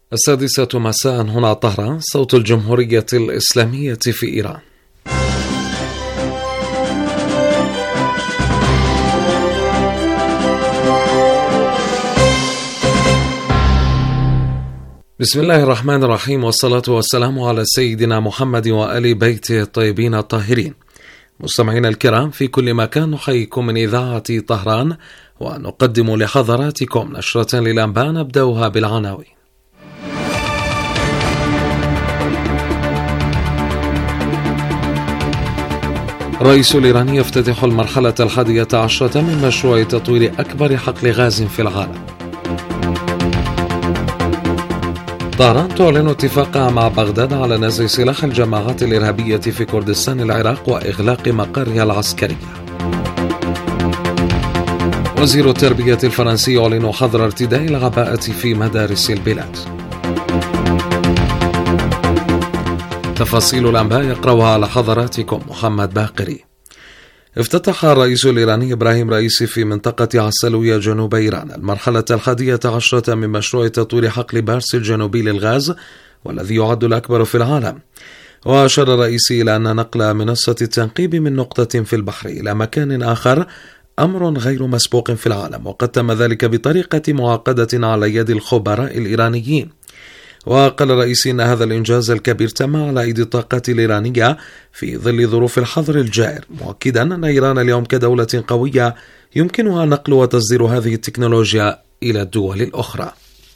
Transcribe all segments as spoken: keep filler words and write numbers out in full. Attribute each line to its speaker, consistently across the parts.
Speaker 1: السادسة مساء هنا طهران، صوت الجمهورية الإسلامية في إيران. بسم الله الرحمن الرحيم، والصلاة والسلام على سيدنا محمد وآل بيته الطيبين الطاهرين. مستمعينا الكرام في كل مكان، نحييكم من إذاعة طهران ونقدم لحضراتكم نشرة للأنباء نبدأها بالعناوين. الرئيس الإيراني يفتتح المرحلة الحادية عشرة من مشروع تطوير أكبر حقل غاز في العالم. طهران تعلن اتفاقها مع بغداد على نزع سلاح الجماعات الإرهابية في كردستان العراق وإغلاق مقرها العسكري. وزير التربية الفرنسي يعلن حظر ارتداء العباءة في مدارس البلاد. تفاصيل الأنباء يقرأها على حضراتكم محمد باقري. افتتح الرئيس الإيراني إبراهيم رئيسي في منطقة عسلوية جنوب إيران المرحلة الحادية عشرة من مشروع تطوير حقل بارس الجنوبي للغاز، والذي يعد الأكبر في العالم. وأشار الرئيسي إلى أن نقل منصة التنقيب من نقطة في البحر إلى مكان آخر أمر غير مسبوق في العالم، وقد تم ذلك بطريقة معقدة على يد الخبراء الإيرانيين. وقال الرئيس إن هذا الإنجاز الكبير تم على أيدي الطاقات الإيرانية في ظل ظروف الحظر الجائر، مؤكدا أن إيران اليوم كدولة قوية يمكنها نقل وتصدير هذه التكنولوجيا إلى الدول الأخرى.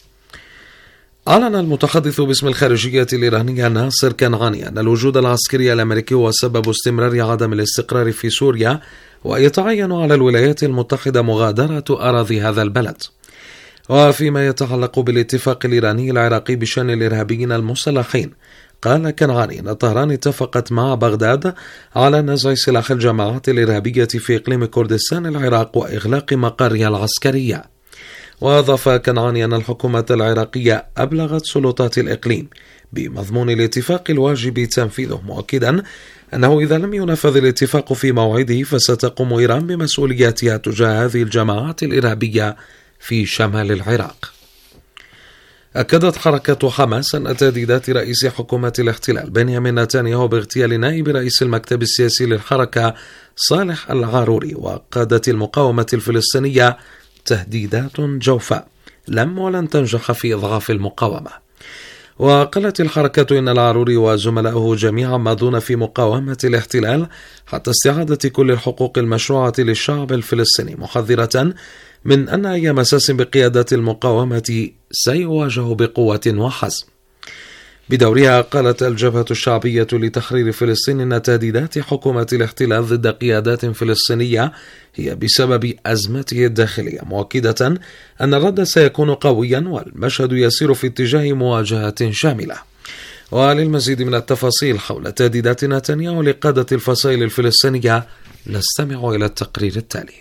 Speaker 1: أعلن المتحدث باسم الخارجية الإيرانية ناصر كنعاني أن الوجود العسكري الأمريكي هو سبب استمرار عدم الاستقرار في سوريا، ويتعين على الولايات المتحدة مغادرة أراضي هذا البلد. وفيما يتعلق بالاتفاق الإيراني العراقي بشأن الإرهابيين المسلحين، قال كنعاني أن طهران اتفقت مع بغداد على نزع سلاح الجماعات الإرهابية في إقليم كردستان العراق وإغلاق مقرها العسكرية. وأضاف كنعاني أن الحكومة العراقية أبلغت سلطات الإقليم بمضمون الاتفاق الواجب تنفيذه، مؤكدا أنه إذا لم ينفذ الاتفاق في موعده فستقوم إيران بمسؤولياتها تجاه هذه الجماعات الإرهابية في شمال العراق. أكدت حركة حماس أن تهديدات رئيس حكومة الاحتلال بنيامين نتنياهو باغتيال نائب رئيس المكتب السياسي للحركة صالح العاروري وقادة المقاومة الفلسطينية تهديدات جوفاء لم ولن تنجح في إضعاف المقاومة. وقالت الحركة إن العاروري وزملائه جميعا ماضون في مقاومة الاحتلال حتى استعادة كل الحقوق المشروعة للشعب الفلسطيني، محذرة من أن أي مساس بقيادة المقاومة سيواجه بقوة وحزم. بدورها قالت الجبهة الشعبية لتحرير فلسطين إن تهديدات حكومة الاحتلال ضد قيادات فلسطينية هي بسبب أزمته الداخلية، مؤكدة أن الرد سيكون قويا والمشهد يسير في اتجاه مواجهة شاملة. وللمزيد من التفاصيل حول تهديدات نتنياهو لقادة الفصائل الفلسطينية نستمع إلى التقرير التالي.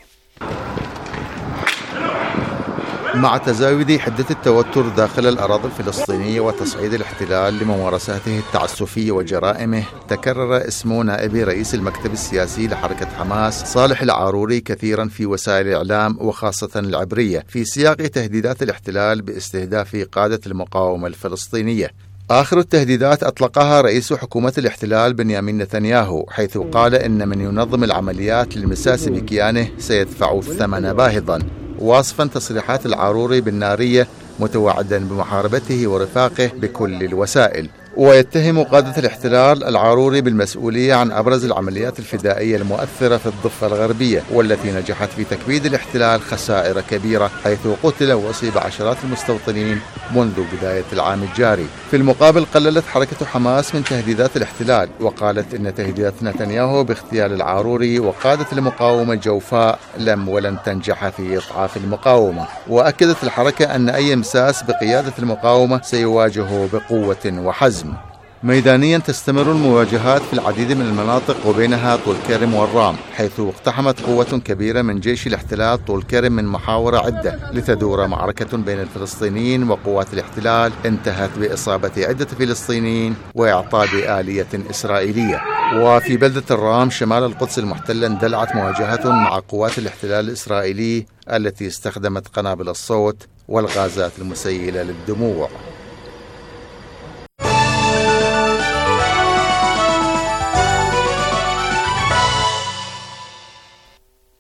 Speaker 2: مع تزايد حدة التوتر داخل الأراضي الفلسطينية وتصعيد الاحتلال لممارساته التعسفية وجرائمه، تكرر اسم نائب رئيس المكتب السياسي لحركة حماس صالح العاروري كثيرا في وسائل الإعلام وخاصة العبرية في سياق تهديدات الاحتلال باستهداف قادة المقاومة الفلسطينية. آخر التهديدات أطلقها رئيس حكومة الاحتلال بنيامين نتنياهو، حيث قال إن من ينظم العمليات للمساس بكيانه سيدفع الثمن باهظا، واصفا تصريحات العاروري بالنارية، متوعدا بمحاربته ورفاقه بكل الوسائل. ويتهم قادة الاحتلال العاروري بالمسؤولية عن أبرز العمليات الفدائية المؤثرة في الضفة الغربية، والتي نجحت في تكبيد الاحتلال خسائر كبيرة، حيث قتل وأصيب عشرات المستوطنين منذ بداية العام الجاري. في المقابل قللت حركة حماس من تهديدات الاحتلال، وقالت إن تهديدات نتنياهو باغتيال العاروري وقادة المقاومة جوفاء لم ولن تنجح في إضعاف المقاومة. وأكدت الحركة أن أي مساس بقيادة المقاومة سيواجهه بقوة وحزم. ميدانيا تستمر المواجهات في العديد من المناطق وبينها طول كرم والرام، حيث اقتحمت قوة كبيرة من جيش الاحتلال طول كرم من محاور عدة لتدور معركة بين الفلسطينيين وقوات الاحتلال انتهت بإصابة عدة فلسطينيين وإعطاء آلية إسرائيلية. وفي بلدة الرام شمال القدس المحتلة اندلعت مواجهات مع قوات الاحتلال الإسرائيلي التي استخدمت قنابل الصوت والغازات المسيلة للدموع.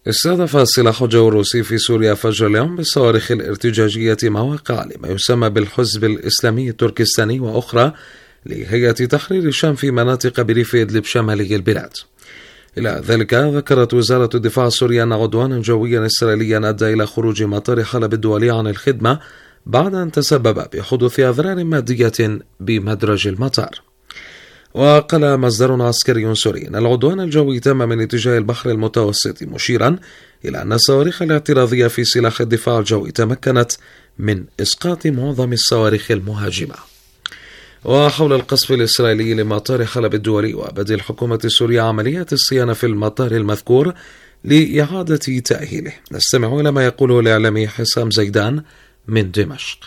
Speaker 1: استهدف السلاح الجوي الروسي في سوريا فجر اليوم بالصواريخ الارتجاجية مواقع لما يسمى بالحزب الإسلامي التركستاني وأخرى لهيئة تحرير الشام في مناطق بريف إدلب شمالي البلاد. إلى ذلك ذكرت وزارة الدفاع السورية أن عدوانا جويا إسرائيليا أدى إلى خروج مطار حلب الدولي عن الخدمة بعد أن تسبب بحدوث أضرار مادية بمدرج المطار. وقال مصدر عسكري سوري أن العدوان الجوي تم من اتجاه البحر المتوسط، مشيرا إلى أن الصواريخ الاعتراضية في سلاح الدفاع الجوي تمكنت من إسقاط معظم الصواريخ المهاجمة. وحول القصف الإسرائيلي لمطار حلب الدولي وبدء الحكومة السورية عملية الصيانة في المطار المذكور لإعادة تأهيله، نستمع إلى ما يقوله الإعلامي حسام زيدان من دمشق.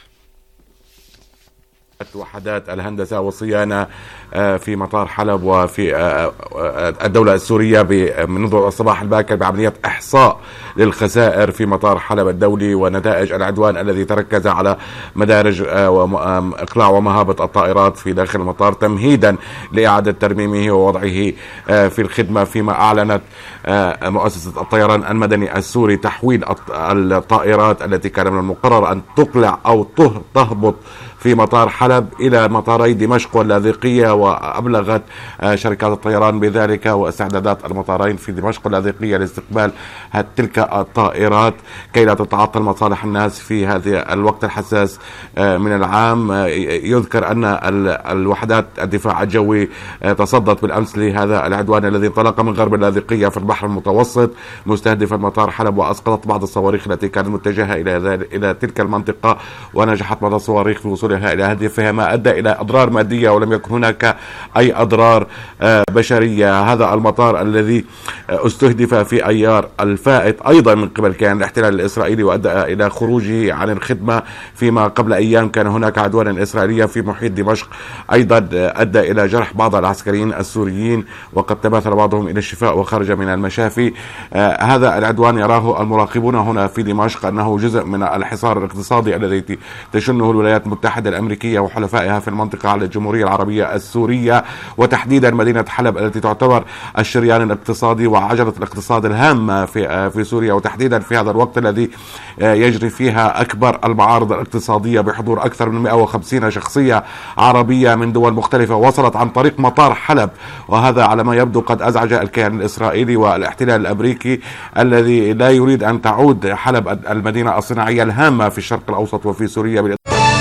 Speaker 3: وحدات الهندسة والصيانة في مطار حلب وفي الدولة السورية منذ الصباح الباكر بعملية إحصاء للخسائر في مطار حلب الدولي ونتائج العدوان الذي تركز على مدارج وإقلاع ومهابط الطائرات في داخل المطار تمهيدا لإعادة ترميمه ووضعه في الخدمة، فيما أعلنت مؤسسة الطيران المدني السوري تحويل الطائرات التي كان من المقرر أن تقلع أو تهبط في مطار حلب إلى مطاري دمشق واللاذقية، وأبلغت شركات الطيران بذلك واستعدادات المطارين في دمشق واللاذقية لاستقبال تلك الطائرات كي لا تتعطل مصالح الناس في هذا الوقت الحساس من العام. يذكر أن الوحدات الدفاع الجوي تصدت بالأمس لهذا العدوان الذي انطلق من غرب اللاذقية في البحر المتوسط مستهدفا مطار حلب، وأسقطت بعض الصواريخ التي كانت متجهة إلى إلى تلك المنطقة، ونجحت بعض الصواريخ في وصول إلى هدفها ما أدى إلى أضرار مادية ولم يكن هناك أي أضرار بشرية. هذا المطار الذي استهدف في أيار الفائت أيضا من قبل كيان الاحتلال الإسرائيلي وأدى إلى خروجه عن الخدمة، فيما قبل أيام كان هناك عدوان إسرائيلي في محيط دمشق أيضا أدى إلى جرح بعض العسكريين السوريين وقد تباثر بعضهم إلى الشفاء وخرج من المشافي. آه هذا العدوان يراه المراقبون هنا في دمشق أنه جزء من الحصار الاقتصادي الذي تشنه الولايات المتحدة الأمريكية وحلفائها في المنطقة على الجمهورية العربية السورية، وتحديدا مدينة حلب التي تعتبر الشريان الاقتصادي وعجلة الاقتصاد الهامة في في سوريا، وتحديدا في هذا الوقت الذي يجري فيها أكبر المعارض الاقتصادية بحضور أكثر من مئة وخمسين شخصية عربية من دول مختلفة وصلت عن طريق مطار حلب، وهذا على ما يبدو قد أزعج الكيان الإسرائيلي والاحتلال الأمريكي الذي لا يريد أن تعود حلب المدينة الصناعية الهامة في الشرق الأوسط وفي سوريا.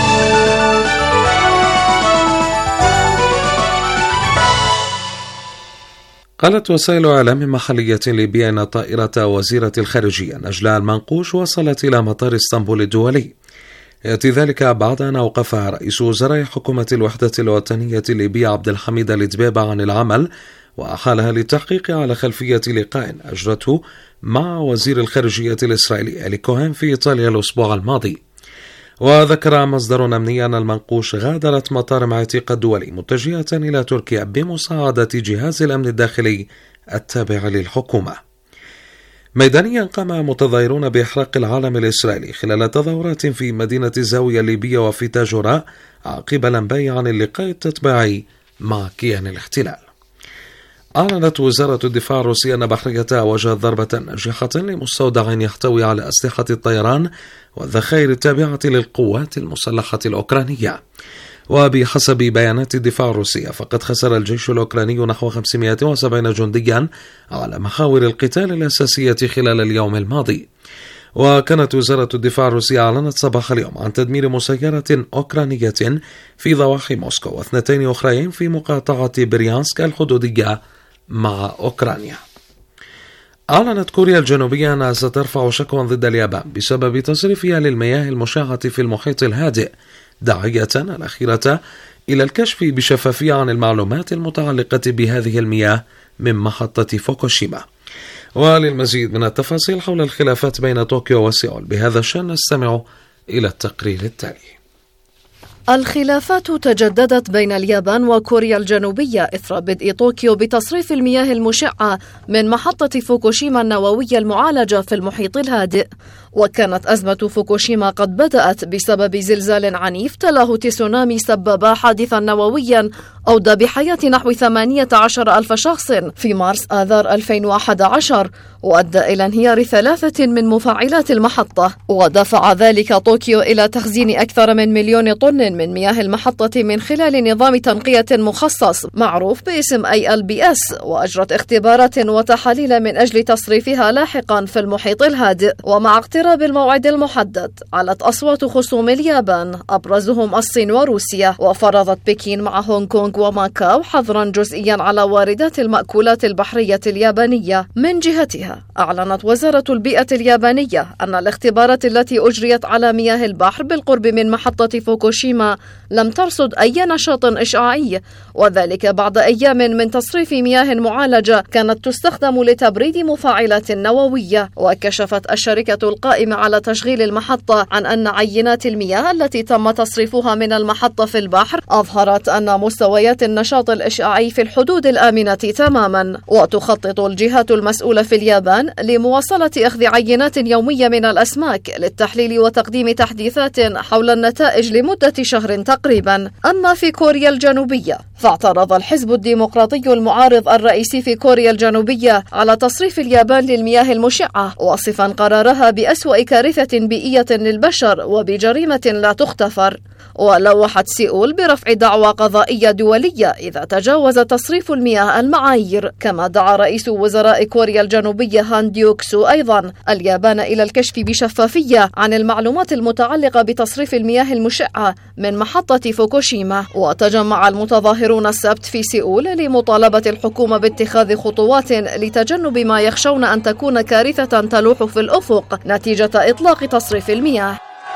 Speaker 1: قالت وسائل إعلام محلية ليبيا أن طائرة وزيرة الخارجية نجلاء المنقوش وصلت إلى مطار اسطنبول الدولي. يأتي ذلك بعد أن أوقفها رئيس وزراء حكومة الوحدة الوطنية الليبية عبد الحميد الدبيبة عن العمل، وأحالها للتحقيق على خلفية لقاء أجرته مع وزير الخارجية الإسرائيلي إلي كوهن في إيطاليا الأسبوع الماضي. وذكر مصدر أمني أن المنقوش غادرت مطار معتيق الدولي متجهة إلى تركيا بمساعدة جهاز الأمن الداخلي التابع للحكومة. ميدانيا قام متظاهرون بإحراق العلم الإسرائيلي خلال تظاهرات في مدينة الزاوية الليبية وفي تاجوراء عقب الأنباء عن اللقاء التتبعي مع كيان الاحتلال. أعلنت وزارة الدفاع الروسية أن بحريتها وجهت ضربة ناجحة لمستودع يحتوي على أسلحة الطيران والذخائر التابعة للقوات المسلحة الأوكرانية. وبحسب بيانات الدفاع الروسية فقد خسر الجيش الأوكراني نحو خمسمائة وسبعين جنديا على محاور القتال الأساسية خلال اليوم الماضي. وكانت وزارة الدفاع الروسية أعلنت صباح اليوم عن تدمير مسيرة أوكرانية في ضواحي موسكو واثنتين أخرين في مقاطعة بريانسك الحدودية مع أوكرانيا. أعلنت كوريا الجنوبية أنها سترفع شكوى ضد اليابان بسبب تصريفها للمياه المشعة في المحيط الهادئ، داعية الأخيرة إلى الكشف بشفافية عن المعلومات المتعلقة بهذه المياه من محطة فوكوشيما. وللمزيد من التفاصيل حول الخلافات بين طوكيو وسيول بهذا الشأن نستمع إلى التقرير التالي.
Speaker 4: الخلافات تجددت بين اليابان وكوريا الجنوبية إثر بدء طوكيو بتصريف المياه المشعة من محطة فوكوشيما النووية المعالجة في المحيط الهادئ. وكانت أزمة فوكوشيما قد بدأت بسبب زلزال عنيف تلاه تسونامي سبب حادثا نوويا أودى بحياة نحو ثمانية عشر ألف شخص في مارس آذار ألفين وأحد عشر، وأدى إلى انهيار ثلاثة من مفاعلات المحطة، ودفع ذلك طوكيو إلى تخزين أكثر من مليون طن من مياه المحطة من خلال نظام تنقية مخصص معروف باسم أي إل بي إس، وأجرت اختبارات وتحاليل من أجل تصريفها لاحقا في المحيط الهادئ. ومع اقتراب الموعد المحدد علت أصوات خصوم اليابان أبرزهم الصين وروسيا، وفرضت بكين مع هونغ كونغ وماكاو حظرا جزئيا على واردات المأكولات البحرية اليابانية. من جهتها أعلنت وزارة البيئة اليابانية أن الاختبارات التي أجريت على مياه البحر بالقرب من محطة فوكوشيما لم ترصد أي نشاط إشعاعي، وذلك بعد أيام من تصريف مياه معالجة كانت تستخدم لتبريد مفاعلات نووية. وكشفت الشركة القائمة على تشغيل المحطة عن أن عينات المياه التي تم تصريفها من المحطة في البحر أظهرت أن مستويات النشاط الإشعاعي في الحدود الآمنة تماما. وتخطط الجهات المسؤولة في اليابان لمواصلة أخذ عينات يومية من الأسماك للتحليل وتقديم تحديثات حول النتائج لمدة شهر تقريبا. أما في كوريا الجنوبية فاعترض الحزب الديمقراطي المعارض الرئيسي في كوريا الجنوبية على تصريف اليابان للمياه المشعة، واصفا قرارها بأسوأ كارثة بيئية للبشر وبجريمة لا تغتفر. ولوحت سيول برفع دعوى قضائية دولية إذا تجاوز تصريف المياه المعايير. كما دعا رئيس وزراء كوريا الجنوبية هان ديوك سو أيضا اليابان إلى الكشف بشفافية عن المعلومات المتعلقة بتصريف المياه المشعة من محطة فوكوشيما. وتجمع المتظاهرون السبت في سيول لمطالبة الحكومة باتخاذ خطوات لتجنب ما يخشون أن تكون كارثة تلوح في الأفق نتيجة إطلاق تصريف المياه.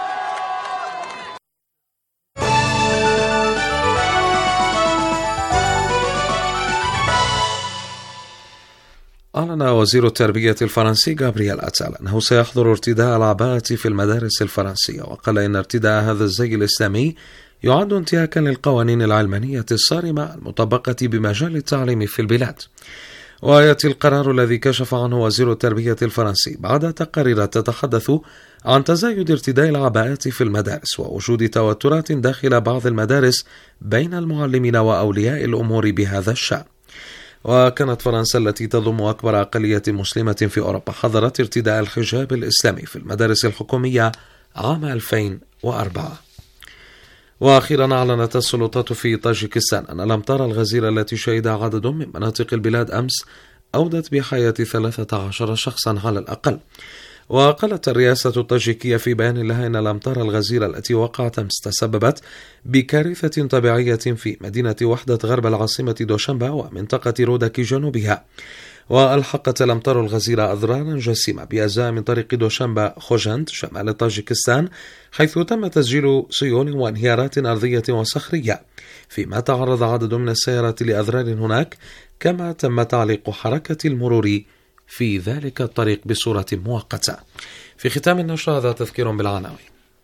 Speaker 1: أعلن وزير التربية الفرنسي غابرييل أتال أنه سيحظر ارتداء العباءة في المدارس الفرنسية، وقال إن ارتداء هذا الزي الإسلامي يعد انتهاكا للقوانين العلمانية الصارمة المطبقة بمجال التعليم في البلاد. ويأتي القرار الذي كشف عنه وزير التربية الفرنسي بعد تقارير تتحدث عن تزايد ارتداء العباءات في المدارس ووجود توترات داخل بعض المدارس بين المعلمين وأولياء الأمور بهذا الشأن. وكانت فرنسا التي تضم أكبر أقلية مسلمة في أوروبا حظرت ارتداء الحجاب الإسلامي في المدارس الحكومية عام ألفين وأربعة. وأخيرا أعلنت السلطات في طاجيكستان أن الأمطار الغزيرة التي شهدها عدد من مناطق البلاد أمس أودت بحياة ثلاثة عشر شخصا على الأقل. وقالت الرئاسة الطاجيكية في بيان لها أن الأمطار الغزيرة التي وقعت أمس تسببت بكارثة طبيعية في مدينة وحدة غرب العاصمة دوشنبا ومنطقة رودك جنوبها. وألحقت الأمطار الغزيرة أضرارا جسيمة بأجزاء من طريق دوشنبا خوجند شمال طاجيكستان، حيث تم تسجيل سيول وانهيارات أرضية وصخرية، فيما تعرض عدد من السيارات لأضرار هناك، كما تم تعليق حركة المرور في ذلك الطريق بصورة مؤقتة. في ختام النشر هذا تذكير بالعناوين.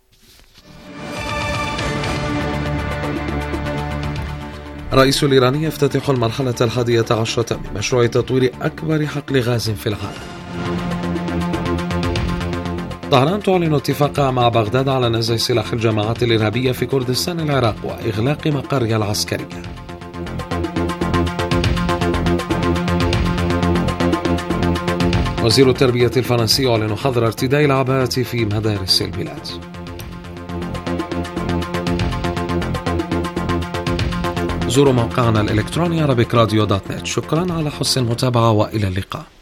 Speaker 1: الرئيس الإيراني يفتتح المرحلة الحادية عشرة من مشروع تطوير أكبر حقل غاز في العالم. طهران تعلن اتفاقها مع بغداد على نزع سلاح الجماعات الإرهابية في كردستان العراق وإغلاق مقرها العسكرية. وزير التربية الفرنسي يعلن حظر ارتداء العباءة في مدارس البلاد. زوروا موقعنا الإلكتروني عربيك راديو دوت نت. شكرا على حسن المتابعة وإلى اللقاء.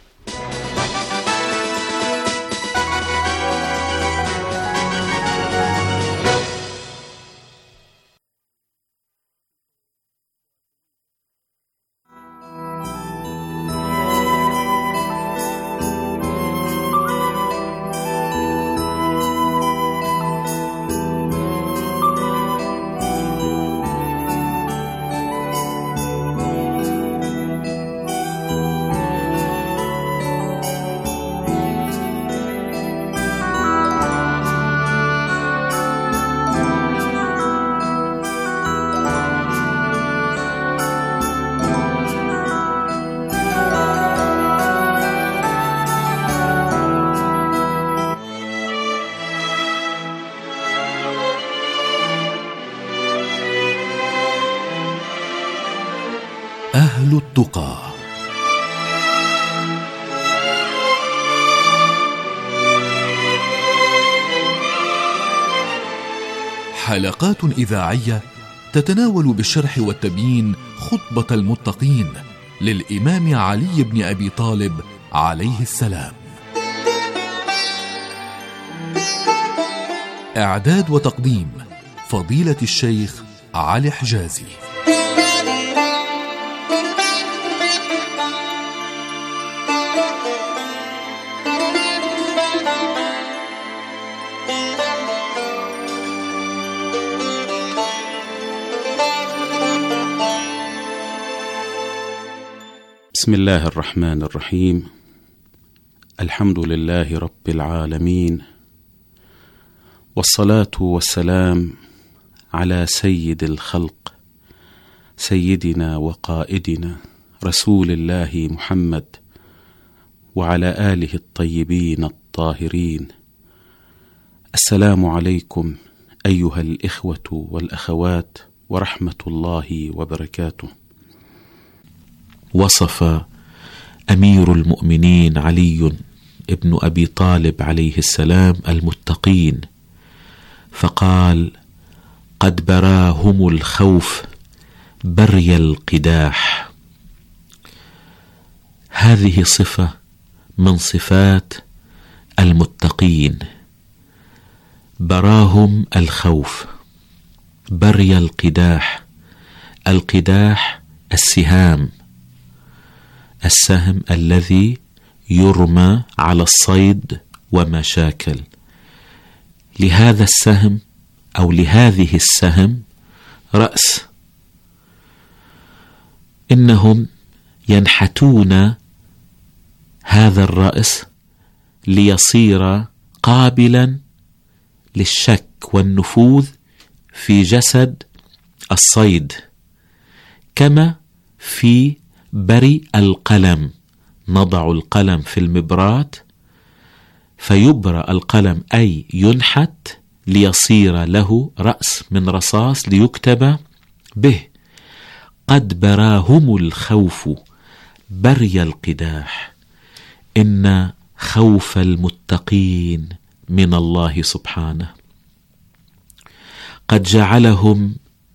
Speaker 5: أهل التقى. حلقات إذاعية تتناول بالشرح والتبيين خطبة المتقين للإمام علي بن أبي طالب عليه السلام. إعداد وتقديم فضيلة الشيخ علي حجازي.
Speaker 6: بسم الله الرحمن الرحيم. الحمد لله رب العالمين، والصلاة والسلام على سيد الخلق سيدنا وقائدنا رسول الله محمد وعلى آله الطيبين الطاهرين. السلام عليكم أيها الإخوة والأخوات ورحمة الله وبركاته. وصف أمير المؤمنين علي ابن أبي طالب عليه السلام المتقين فقال: قد براهم الخوف بري القداح. هذه صفة من صفات المتقين، براهم الخوف بري القداح. القداح السهام، السهم الذي يرمى على الصيد وما شاكل. لهذا السهم أو لهذه السهم رأس، إنهم ينحتون هذا الرأس ليصير قابلا للشك والنفوذ في جسد الصيد، كما في بري القلم. نضع القلم في المبرات فيبرى القلم، أي ينحت ليصير له رأس من رصاص ليكتب به. قد براهم الخوف بري القداح. إن خوف المتقين من الله سبحانه قد جعلهم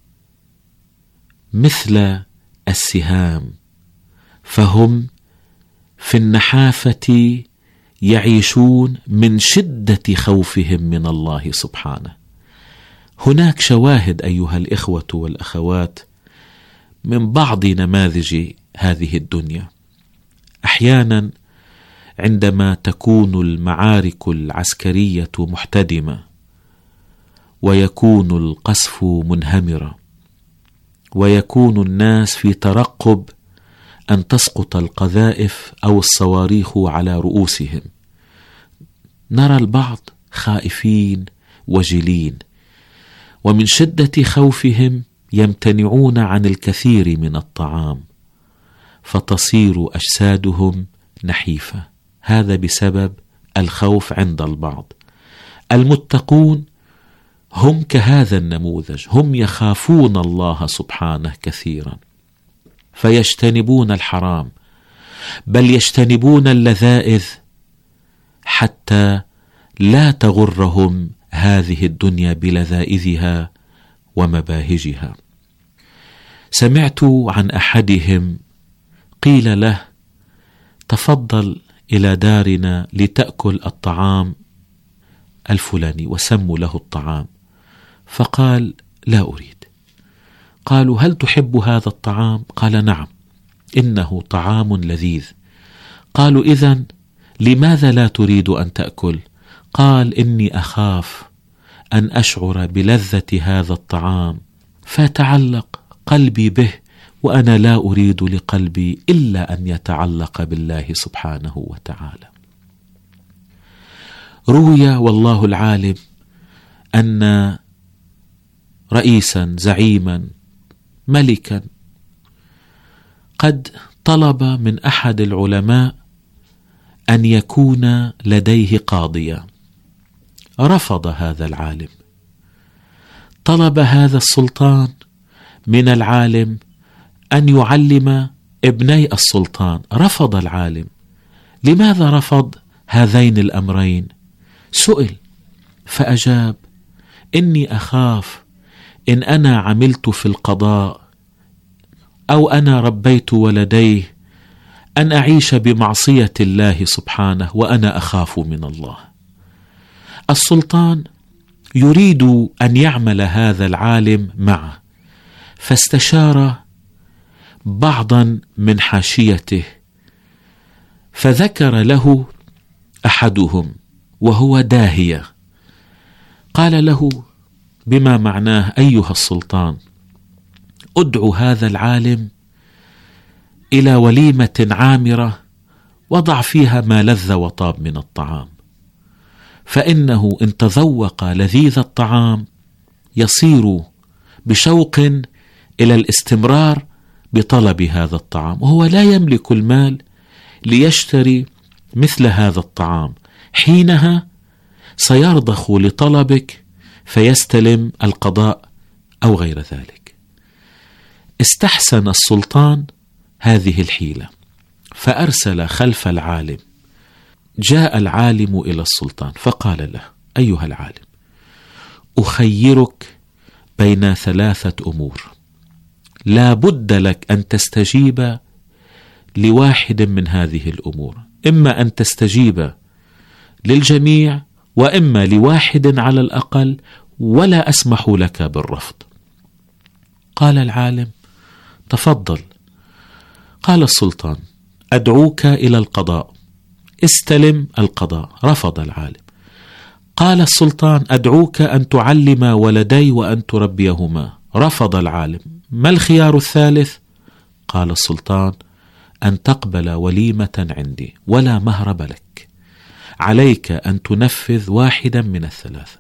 Speaker 6: مثل السهام، فهم في النحافة يعيشون من شدة خوفهم من الله سبحانه. هناك شواهد أيها الإخوة والأخوات من بعض نماذج هذه الدنيا. أحيانا عندما تكون المعارك العسكرية محتدمة ويكون القصف منهمرا ويكون الناس في ترقب أن تسقط القذائف أو الصواريخ على رؤوسهم، نرى البعض خائفين وجلين، ومن شدة خوفهم يمتنعون عن الكثير من الطعام فتصير أجسادهم نحيفة. هذا بسبب الخوف عند البعض. المتقون هم كهذا النموذج، هم يخافون الله سبحانه كثيرا فيجتنبون الحرام، بل يجتنبون اللذائذ حتى لا تغرهم هذه الدنيا بلذائذها ومباهجها. سمعت عن أحدهم قيل له: تفضل إلى دارنا لتأكل الطعام الفلاني، وسموا له الطعام، فقال: لا أريد. قالوا: هل تحب هذا الطعام؟ قال: نعم، إنه طعام لذيذ. قالوا: إذن لماذا لا تريد أن تأكل؟ قال: إني أخاف أن أشعر بلذة هذا الطعام فيتعلق قلبي به، وأنا لا أريد لقلبي إلا أن يتعلق بالله سبحانه وتعالى. روي والله العالم أن رئيسا زعيما ملكا قد طلب من أحد العلماء أن يكون لديه قاضيا. رفض هذا العالم. طلب هذا السلطان من العالم أن يعلم ابني السلطان. رفض العالم. لماذا رفض هذين الأمرين؟ سئل فأجاب: إني أخاف إن أنا عملت في القضاء أو أنا ربيت ولديه أن أعيش بمعصية الله سبحانه، وأنا أخاف من الله. السلطان يريد أن يعمل هذا العالم معه، فاستشار بعضا من حاشيته، فذكر له أحدهم وهو داهية، قال له بما معناه: أيها السلطان، أدعو هذا العالم إلى وليمة عامرة وضع فيها ما لذ وطاب من الطعام، فإنه إن تذوق لذيذ الطعام يصير بشوق إلى الاستمرار بطلب هذا الطعام، وهو لا يملك المال ليشتري مثل هذا الطعام. حينها سيرضخ لطلبك فيستلم القضاء أو غير ذلك. استحسن السلطان هذه الحيلة فأرسل خلف العالم. جاء العالم إلى السلطان فقال له: أيها العالم، أخيرك بين ثلاثة أمور، لا بد لك أن تستجيب لواحد من هذه الأمور، إما أن تستجيب للجميع وإما لواحد على الأقل، ولا أسمح لك بالرفض. قال العالم: تفضل. قال السلطان: أدعوك إلى القضاء، استلم القضاء. رفض العالم. قال السلطان: أدعوك أن تعلم ولدي وأن تربيهما. رفض العالم. ما الخيار الثالث؟ قال السلطان: أن تقبل وليمة عندي ولا مهرب لك، عليك أن تنفذ واحدا من الثلاثة.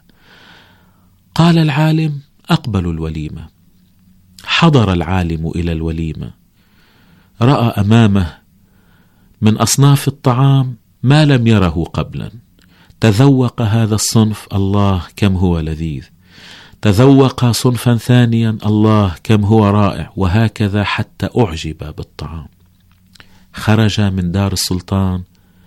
Speaker 6: قال العالم: أقبل الوليمة. حضر العالم إلى الوليمة، رأى أمامه من أصناف الطعام ما لم يره قبلا. تذوق هذا الصنف، الله كم هو لذيذ. تذوق صنفا ثانيا، الله كم هو رائع، وهكذا حتى أعجب بالطعام. خرج من دار السلطان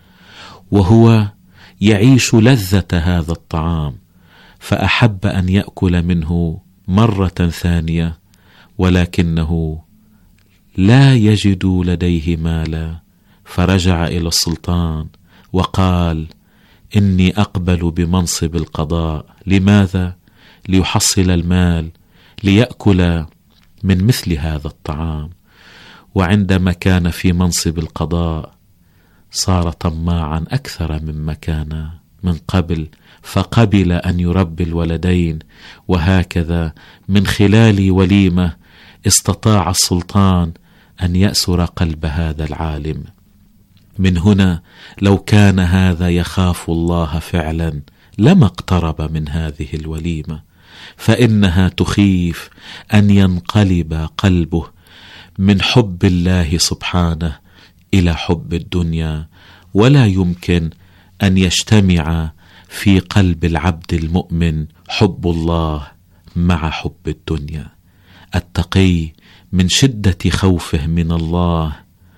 Speaker 6: وهو يعيش لذة هذا الطعام، فأحب أن يأكل منه مرة ثانية، ولكنه لا يجد لديه مالا، فرجع إلى السلطان وقال: إني أقبل بمنصب القضاء. لماذا؟ ليحصل المال ليأكل من مثل هذا الطعام. وعندما كان في منصب القضاء صار طماعا أكثر مما كان من قبل، فقبل أن يربي الولدين. وهكذا من خلال وليمة استطاع السلطان أن يأسر قلب هذا العالم. من هنا لو كان هذا يخاف الله فعلا لما اقترب من هذه الوليمة، فإنها تخيف أن ينقلب قلبه من حب الله سبحانه إلى حب الدنيا، ولا يمكن أن يجتمع في قلب العبد المؤمن حب الله مع حب الدنيا. التقي من شدة خوفه من الله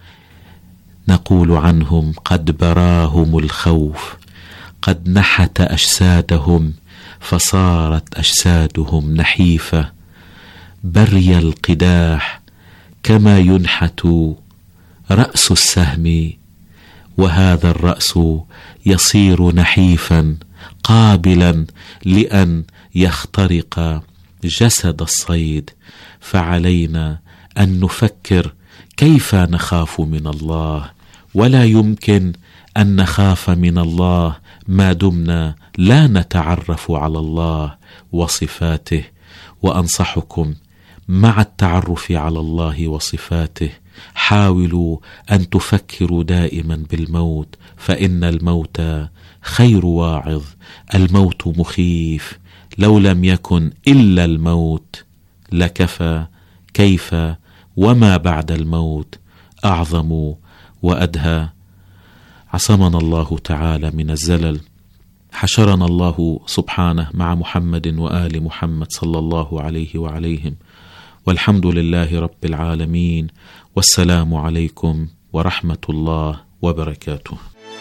Speaker 6: نقول عنهم: قد براهم الخوف، قد نحت أجسادهم فصارت أجسادهم نحيفة، بري القداح كما ينحت رأس السهم، وهذا الرأس يصير نحيفا قابلا لأن يخترق جسد الصيد. فعلينا أن نفكر كيف نخاف من الله، ولا يمكن أن نخاف من الله ما دمنا لا نتعرف على الله وصفاته. وأنصحكم مع التعرف على الله وصفاته حاولوا أن تفكروا دائما بالموت، فإن الموت خير واعظ. الموت مخيف، لو لم يكن إلا الموت لكفى. كيف وما بعد الموت أعظم وأدهى. عصمنا الله تعالى من الزلل، حشرنا الله سبحانه مع محمد وآل محمد صلى الله عليه وعليهم، والحمد لله رب العالمين، والسلام عليكم ورحمة الله وبركاته.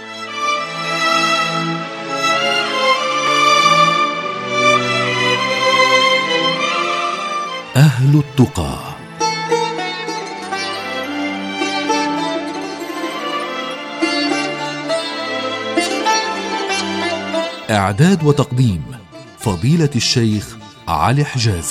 Speaker 5: أهل التقى. إعداد وتقديم فضيلة الشيخ علي حجازي.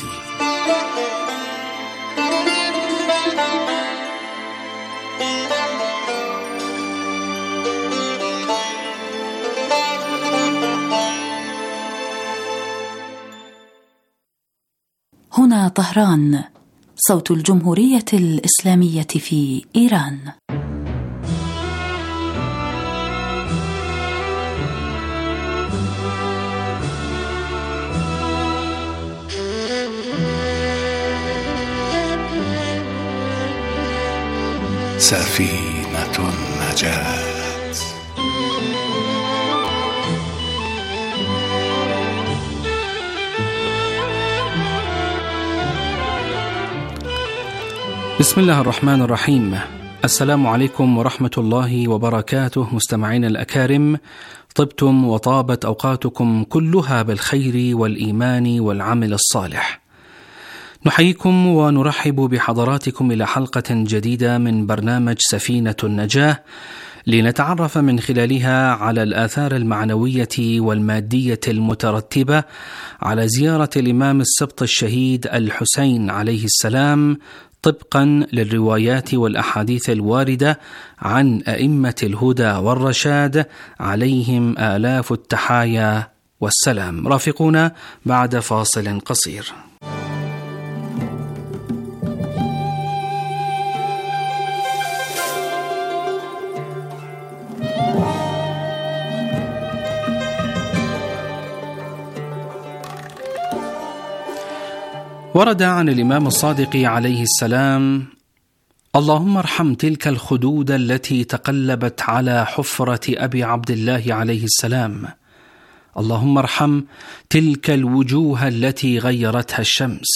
Speaker 7: هنا طهران، صوت الجمهورية الإسلامية في إيران.
Speaker 5: سفينة النجاة.
Speaker 8: بسم الله الرحمن الرحيم. السلام عليكم ورحمة الله وبركاته. مستمعين الأكارم، طبتم وطابت أوقاتكم كلها بالخير والإيمان والعمل الصالح. نحييكم ونرحب بحضراتكم إلى حلقة جديدة من برنامج سفينة النجاة، لنتعرف من خلالها على الآثار المعنوية والمادية المترتبة على زيارة الإمام السبط الشهيد الحسين عليه السلام، طبقا للروايات والأحاديث الواردة عن أئمة الهدى والرشاد عليهم آلاف التحايا والسلام. رافقونا بعد فاصل قصير. ورد عن الإمام الصادق عليه السلام: اللهم ارحم تلك الخدود التي تقلبت على حفرة أبي عبد الله عليه السلام. اللهم ارحم تلك الوجوه التي غيرتها الشمس.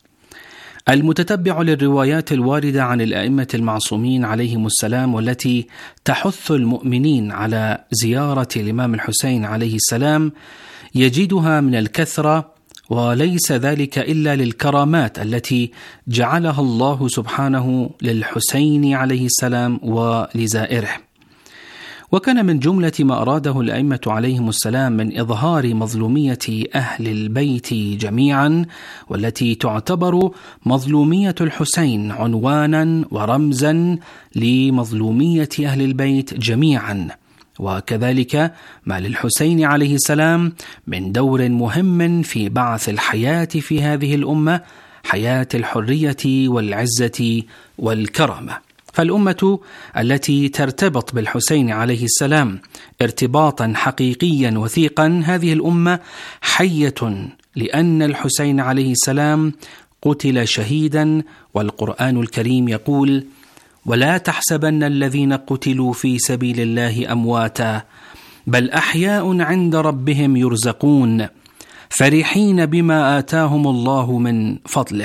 Speaker 8: المتتبع للروايات الواردة عن الأئمة المعصومين عليهم السلام والتي تحث المؤمنين على زيارة الإمام الحسين عليه السلام يجدها من الكثرة، وليس ذلك إلا للكرامات التي جعلها الله سبحانه للحسين عليه السلام ولزائره. وكان من جملة ما أراده الأئمة عليهم السلام من إظهار مظلومية أهل البيت جميعا، والتي تعتبر مظلومية الحسين عنوانا ورمزا لمظلومية أهل البيت جميعا، وكذلك ما للحسين عليه السلام من دور مهم في بعث الحياة في هذه الأمة، حياة الحرية والعزة والكرامة. فالأمة التي ترتبط بالحسين عليه السلام ارتباطا حقيقيا وثيقا، هذه الأمة حية، لأن الحسين عليه السلام قتل شهيدا، والقرآن الكريم يقول: ولا تحسبن الذين قتلوا في سبيل الله أمواتا بل أحياء عند ربهم يرزقون فرحين بما آتاهم الله من فضله.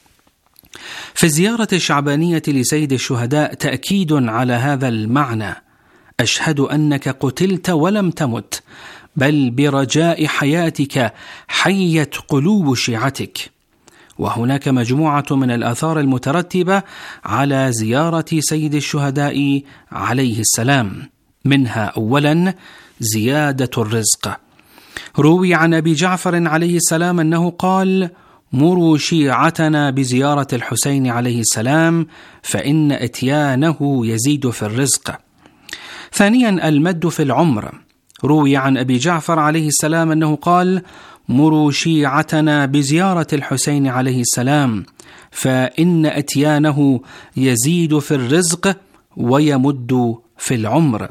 Speaker 8: في الزيارة الشعبانية لسيد الشهداء تأكيد على هذا المعنى: أشهد أنك قتلت ولم تمت، بل برجاء حياتك حيت قلوب شيعتك. وهناك مجموعة من الآثار المترتبة على زيارة سيد الشهداء عليه السلام، منها أولا زيادة الرزق. روي عن أبي جعفر عليه السلام أنه قال: مروا شيعتنا بزيارة الحسين عليه السلام فإن إتيانه يزيد في الرزق. ثانيا المد في العمر. روي عن أبي جعفر عليه السلام أنه قال: مروا شيعتنا بزيارة الحسين عليه السلام فإن إتيانه يزيد في الرزق ويمد في العمر.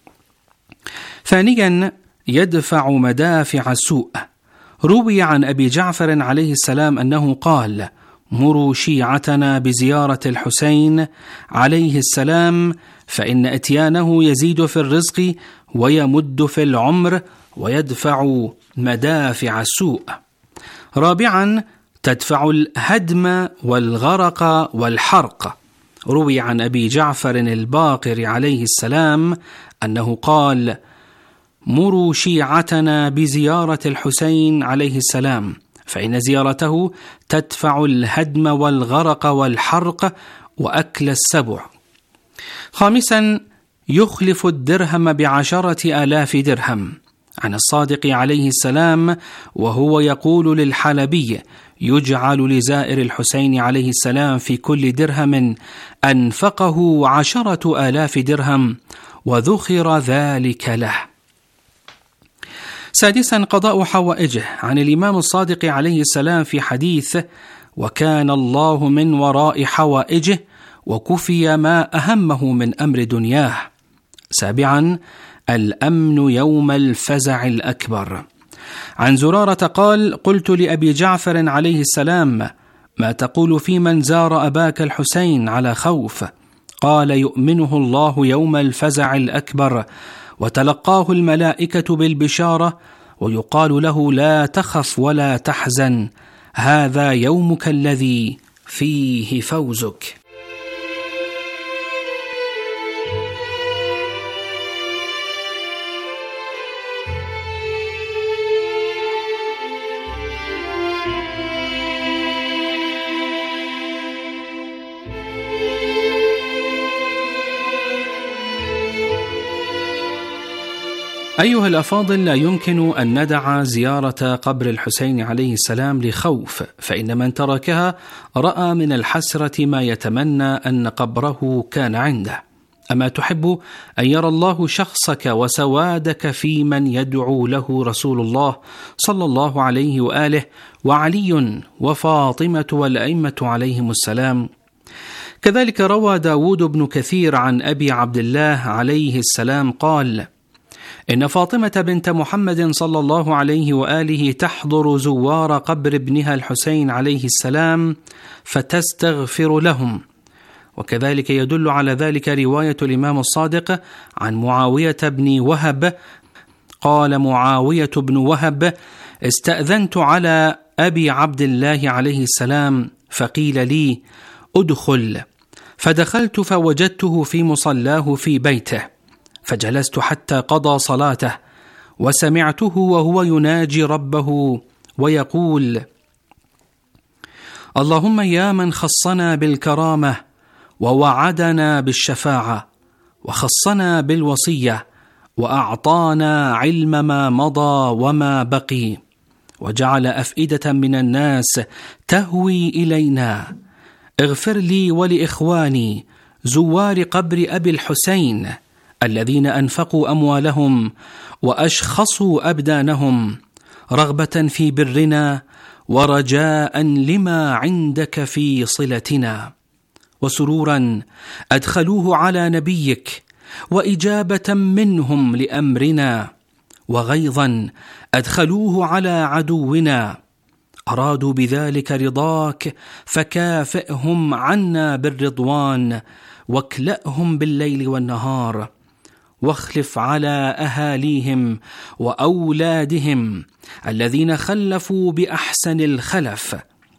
Speaker 8: ثانيا يدفع مدافع السوء. روي عن أبي جعفر عليه السلام أنه قال: مروا شيعتنا بزيارة الحسين عليه السلام فإن إتيانه يزيد في الرزق ويمد في العمر ويدفع مدافع السوء. رابعا تدفع الهدم والغرق والحرق. روي عن أبي جعفر الباقر عليه السلام أنه قال: مروا شيعتنا بزيارة الحسين عليه السلام، فإن زيارته تدفع الهدم والغرق والحرق وأكل السبع. خامسا، يخلف الدرهم بعشرة آلاف درهم. عن الصادق عليه السلام وهو يقول للحلبي: يجعل لزائر الحسين عليه السلام في كل درهم أنفقه عشرة آلاف درهم وذخر ذلك له. سادسا، قضاء حوائجه. عن الإمام الصادق عليه السلام في حديث: وكان الله من وراء حوائجه وكفي ما أهمه من أمر دنياه. سابعا، الأمن يوم الفزع الأكبر. عن زرارة قال: قلت لأبي جعفر عليه السلام: ما تقول في من زار أباك الحسين على خوف؟ قال: يؤمنه الله يوم الفزع الأكبر، وتلقاه الملائكة بالبشارة، ويقال له: لا تخف ولا تحزن، هذا يومك الذي فيه فوزك. أيها الأفاضل، لا يمكن أن ندع زيارة قبر الحسين عليه السلام لخوف، فإن من تركها رأى من الحسرة ما يتمنى أن قبره كان عنده. أما تحب أن يرى الله شخصك وسوادك في من يدعو له رسول الله صلى الله عليه وآله وعلي وفاطمة والأئمة عليهم السلام؟ كذلك روى داود بن كثير عن أبي عبد الله عليه السلام قال: إن فاطمة بنت محمد صلى الله عليه وآله تحضر زوار قبر ابنها الحسين عليه السلام فتستغفر لهم. وكذلك يدل على ذلك رواية الإمام الصادق عن معاوية بن وهب قال معاوية بن وهب: استأذنت على أبي عبد الله عليه السلام فقيل لي: أدخل، فدخلت فوجدته في مصلاه في بيته، فجلست حتى قضى صلاته، وسمعته وهو يناجي ربه ويقول: اللهم يا من خصنا بالكرامة ووعدنا بالشفاعة وخصنا بالوصية وأعطانا علم ما مضى وما بقي، وجعل أفئدة من الناس تهوي إلينا، اغفر لي ولإخواني زوار قبر أبي الحسين الذين أنفقوا أموالهم وأشخصوا أبدانهم رغبة في برنا ورجاء لما عندك في صلتنا، وسرورا أدخلوه على نبيك وإجابة منهم لأمرنا، وغيظا أدخلوه على عدونا، أرادوا بذلك رضاك فكافئهم عنا بالرضوان، واكلأهم بالليل والنهار، واخلف على أهاليهم وأولادهم الذين خلفوا بأحسن الخلف،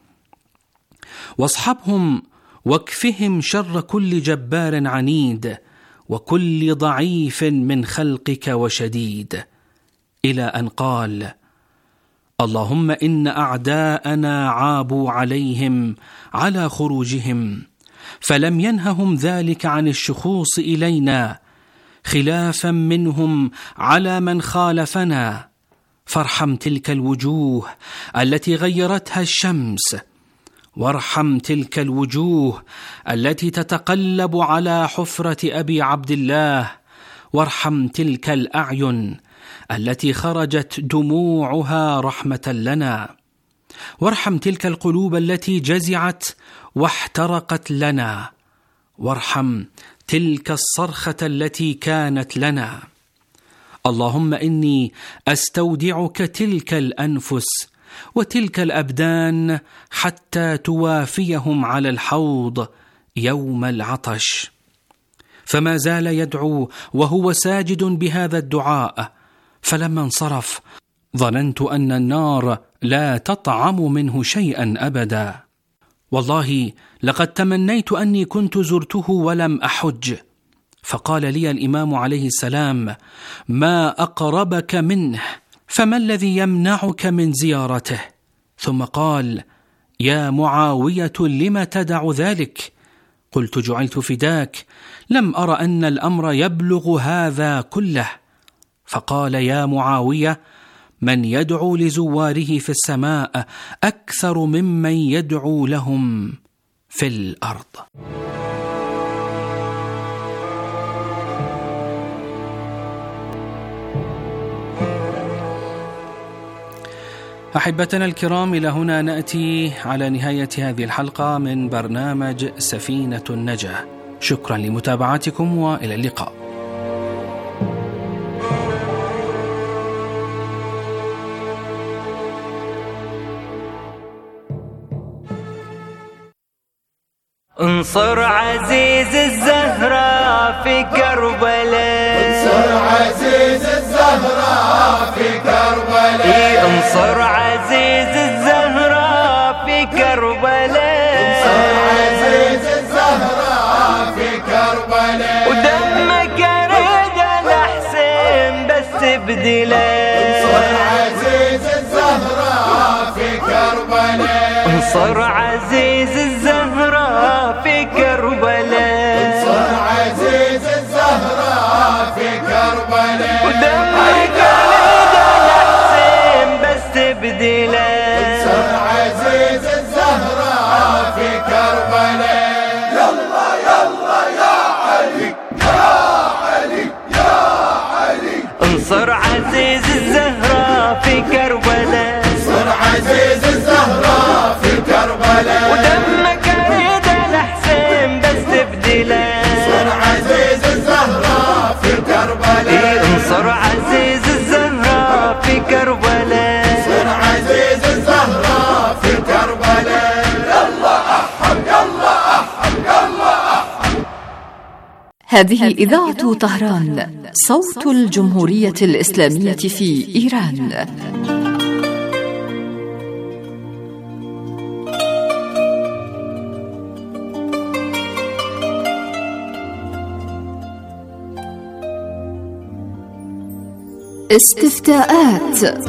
Speaker 8: واصحبهم واكفهم شر كل جبار عنيد وكل ضعيف من خلقك وشديد، إلى أن قال: اللهم إن أعداءنا عابوا عليهم على خروجهم، فلم ينههم ذلك عن الشخوص إلينا، خلافا منهم على من خالفنا، فارحم تلك الوجوه التي غيرتها الشمس، وارحم تلك الوجوه التي تتقلب على حفرة أبي عبد الله، وارحم تلك الأعين التي خرجت دموعها رحمة لنا، وارحم تلك القلوب التي جزعت واحترقت لنا، وارحم تلك الصرخة التي كانت لنا. اللهم إني أستودعك تلك الأنفس وتلك الأبدان حتى توافيهم على الحوض يوم العطش. فما زال يدعو وهو ساجد بهذا الدعاء، فلما انصرف ظننت أن النار لا تطعم منه شيئا أبدا. والله لقد تمنيت أني كنت زرته ولم أحج. فقال لي الإمام عليه السلام: ما أقربك منه، فما الذي يمنعك من زيارته؟ ثم قال: يا معاوية لم تدع ذلك؟ قلت: جعلت فداك، لم أر أن الأمر يبلغ هذا كله. فقال: يا معاوية، من يدعو لزواره في السماء أكثر ممن يدعو لهم في الأرض. أحبتنا الكرام، إلى هنا نأتي على نهاية هذه الحلقة من برنامج سفينة النجاة. شكرا لمتابعتكم وإلى اللقاء.
Speaker 9: انصر عزيز الزهراء في كربلاء، انصر عزيز الزهراء في كربلاء، انصر عزيز الزهراء في كربلاء، انصر عزيز الزهراء في كربلاء، ودمك اريد الحسين بس تبدله، انصر عزيز الزهراء في كربلاء، انصر عزيز الزهراء في كربلاء، انصر عزيز الزهراء في كربلاء، ودمك اريد الحسين بس تبدله، انصر عزيز الزهراء في كربلاء. يلا يلا يا علي يا علي يا علي، انصر عزيز الزهراء في كربلاء، انصر عزيز الزهراء في كربلاء، ودمك اريد الحسين بس تبدله، انصر عزيز الزهراء في كربلاء، انصر عزيز الزهراء في كربلاء، انصر عزيز الزهراء في كربلاء. يلا احد يلا احد يلا احد.
Speaker 7: هذه إذاعة طهران، صوت الجمهورية الإسلامية في إيران. استفتاءات.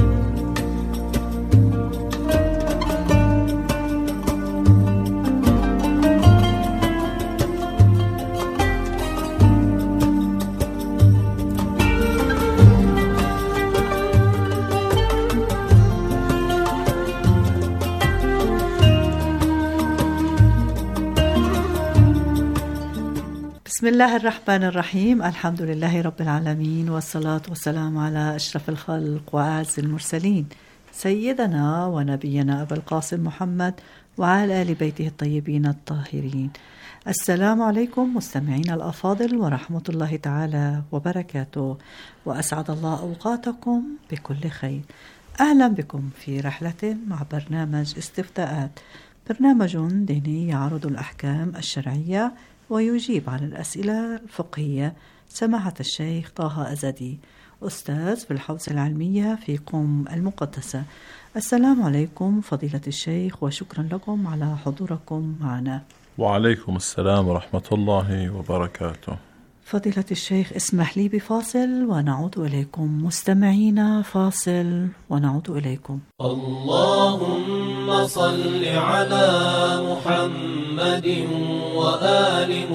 Speaker 10: بسم الله الرحمن الرحيم. الحمد لله رب العالمين، والصلاة والسلام على أشرف الخلق وأعز المرسلين، سيدنا ونبينا أبا القاسم محمد وعلى آل بيته الطيبين الطاهرين. السلام عليكم مستمعين الأفاضل ورحمة الله تعالى وبركاته، وأسعد الله أوقاتكم بكل خير. أهلا بكم في رحلة مع برنامج استفتاءات، برنامج ديني يعرض الأحكام الشرعية ويجيب عن الأسئلة الفقهية. سماحة الشيخ طه أزدي، أستاذ في الحوزة العلمية في قم المقدسة. السلام عليكم فضيلة الشيخ، وشكرا لكم على حضوركم معنا.
Speaker 11: وعليكم السلام ورحمة الله وبركاته.
Speaker 10: فضيلة الشيخ، اسمح لي بفاصل ونعود إليكم. مستمعينا، فاصل ونعود إليكم.
Speaker 12: اللهم صل على محمد وآل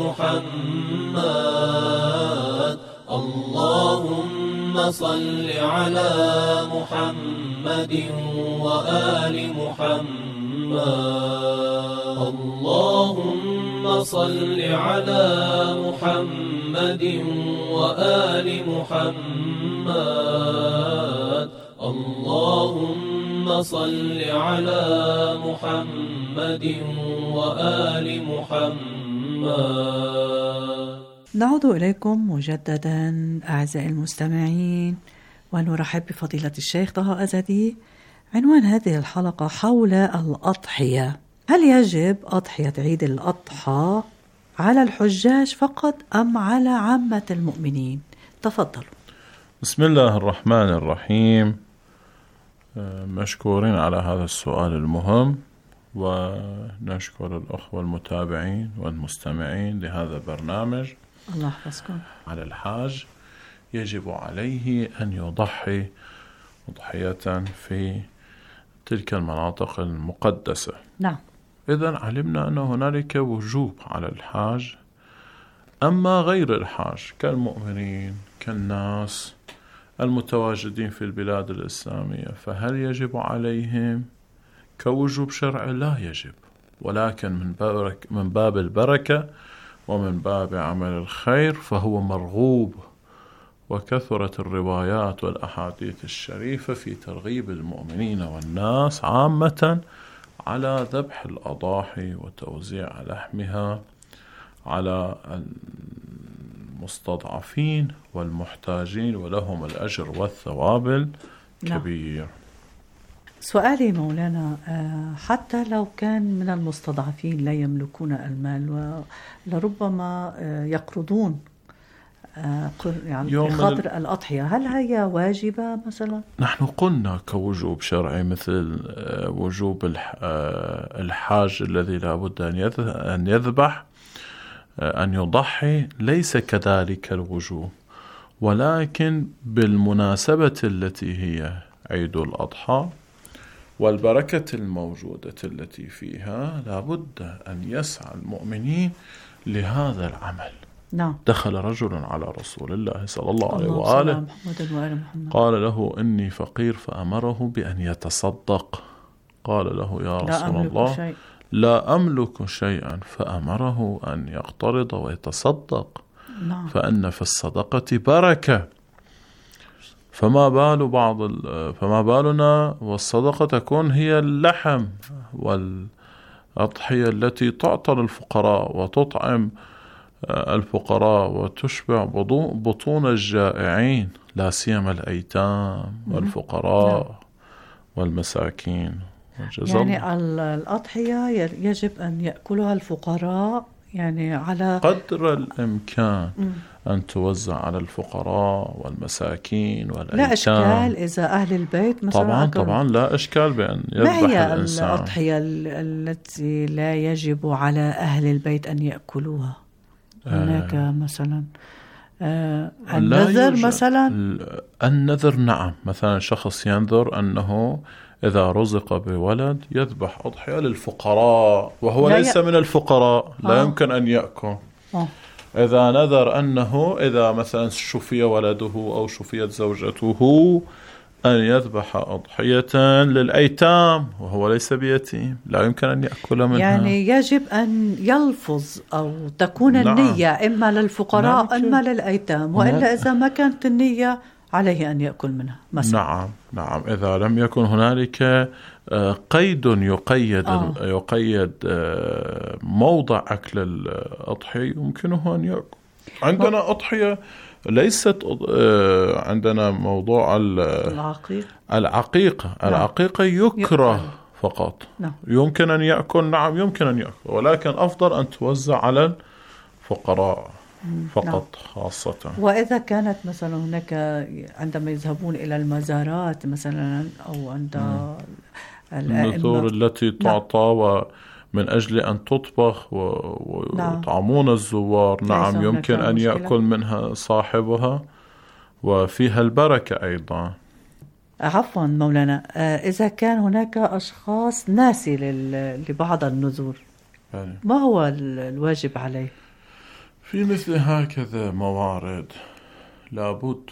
Speaker 12: محمد، اللهم صل على محمد وآل محمد، اللهم صل على محمد وآل محمد، اللهم صل على محمد وآل محمد.
Speaker 10: نعود إليكم مجددا أعزائي المستمعين، ونرحب بفضيلة الشيخ طه أزدي. عنوان هذه الحلقة حول الأضحية. هل يجب أضحية عيد الأضحى على الحجاج فقط أم على عامة المؤمنين؟ تفضلوا.
Speaker 11: بسم الله الرحمن الرحيم. مشكورين على هذا السؤال المهم، ونشكر الأخوة المتابعين والمستمعين لهذا البرنامج.
Speaker 10: الله يحفظكم.
Speaker 11: على الحاج يجب عليه أن يضحي أضحية في تلك المناطق المقدسة.
Speaker 10: نعم.
Speaker 11: إذن علمنا أن هنالك وجوب على الحاج. أما غير الحاج كالمؤمنين كالناس المتواجدين في البلاد الإسلامية، فهل يجب عليهم كوجوب شرعي؟ لا يجب، ولكن من باب من باب البركة ومن باب عمل الخير فهو مرغوب. وكثرت الروايات والأحاديث الشريفة في ترغيب المؤمنين والناس عامة على ذبح الأضاحي وتوزيع لحمها على المستضعفين والمحتاجين، ولهم الأجر والثواب الكبير.
Speaker 10: سؤالي مولانا، حتى لو كان من المستضعفين لا يملكون المال ولربما يقرضون يعني بخاطر الأضحية، هل هي واجبة مثلا؟
Speaker 11: نحن قلنا كوجوب شرعي مثل وجوب الحاج الذي لا بد أن يذبح أن يضحي، ليس كذلك الوجوب، ولكن بالمناسبة التي هي عيد الأضحى والبركة الموجودة التي فيها لا بد أن يسعى المؤمنين لهذا العمل.
Speaker 10: نعم.
Speaker 11: دخل رجل على رسول الله صلى الله عليه وآله قال له إني فقير، فأمره بأن يتصدق. قال له يا رسول الله شيء. لا أملك شيئا، فأمره أن يقترض ويتصدق.
Speaker 10: نعم.
Speaker 11: فإن في الصدقة بركة. فما بال بعض فما بالنا والصدقة تكون هي اللحم والأضحية التي تعطى للفقراء وتطعم الفقراء وتشبع بطون الجائعين، لا سيما الأيتام والفقراء والمساكين.
Speaker 10: يعني الأضحية يجب أن يأكلها الفقراء يعني على
Speaker 11: قدر الإمكان. م. أن توزع على الفقراء والمساكين والأيتام.
Speaker 10: لا إشكال إذا أهل البيت مثلا.
Speaker 11: طبعا أكل. طبعا لا إشكال بأن يذبح الإنسان.
Speaker 10: ما هي الأضحية التي لا يجب على أهل البيت أن يأكلوها؟ هناك آه مثلا آه النذر مثلا.
Speaker 11: النذر نعم، مثلا شخص ينذر أنه إذا رزق بولد يذبح أضحية للفقراء وهو ليس ي... من الفقراء، لا آه. يمكن أن يأكل. آه. إذا نذر أنه إذا مثلا شفي ولده أو شفيت زوجته أن يذبح أضحية للأيتام وهو ليس بيتيم، لا يمكن أن يأكل منها.
Speaker 10: يعني يجب أن يلفظ أو تكون نعم. النية إما للفقراء نعم. إما للأيتام، وإلا إذا ما كانت النية عليه أن يأكل منها مثلا.
Speaker 11: نعم نعم. إذا لم يكن هنالك قيد يقيد آه. يقيد موضع أكل الأضحية يمكنه أن يأكل. عندنا أضحية ليست عندنا موضوع
Speaker 10: العقيقة.
Speaker 11: العقيقة العقيقة يكره يأكل. فقط
Speaker 10: نعم.
Speaker 11: يمكن أن يأكل. نعم يمكن أن يأكل، ولكن أفضل أن توزع على الفقراء فقط. نعم. خاصة
Speaker 10: وإذا كانت مثلا هناك عندما يذهبون إلى المزارات مثلا أو عند
Speaker 11: النذور التي تعطى نعم. ومن أجل أن تطبخ ويطعمون نعم. الزوار نعم يمكن أن يأكل منها صاحبها وفيها البركة أيضا.
Speaker 10: عفوا مولانا، إذا كان هناك أشخاص ناسي لبعض النذور يعني. ما هو الواجب عليه؟
Speaker 11: في مثل هكذا موارد لابد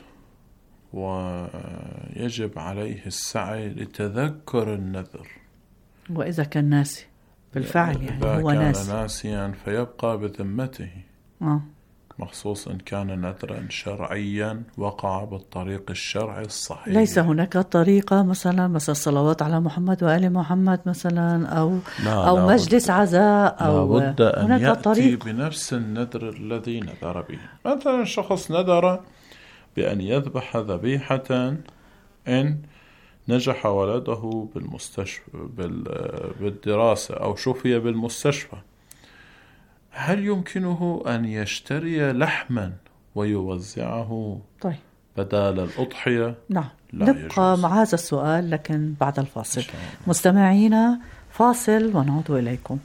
Speaker 11: ويجب عليه السعي لتذكر النذر.
Speaker 10: وإذا كان ناسي بالفعل يعني
Speaker 11: إذا
Speaker 10: هو
Speaker 11: كان
Speaker 10: ناسي
Speaker 11: ناسيا فيبقى بذمته
Speaker 10: آه.
Speaker 11: مخصوص إن كان نذرا شرعيا وقع بالطريق الشرعي الصحيح.
Speaker 10: ليس هناك طريقة مثلا مثلا الصلوات على محمد وآل محمد مثلا أو
Speaker 11: لا
Speaker 10: أو
Speaker 11: لا
Speaker 10: مجلس عزاء أو
Speaker 11: لابد أن يأتي
Speaker 10: طريق.
Speaker 11: بنفس النذر الذي نذر به. مثلا شخص نذر بأن يذبح ذبيحة إن نجح ولده بالمستشفى بالدراسة أو شفي بالمستشفى، هل يمكنه أن يشتري لحما ويوزعه
Speaker 10: طيب.
Speaker 11: بدال الأضحية؟
Speaker 10: نعم. نبقى يجوز. مع هذا السؤال لكن بعد الفاصل. مستمعينا فاصل ونعود إليكم.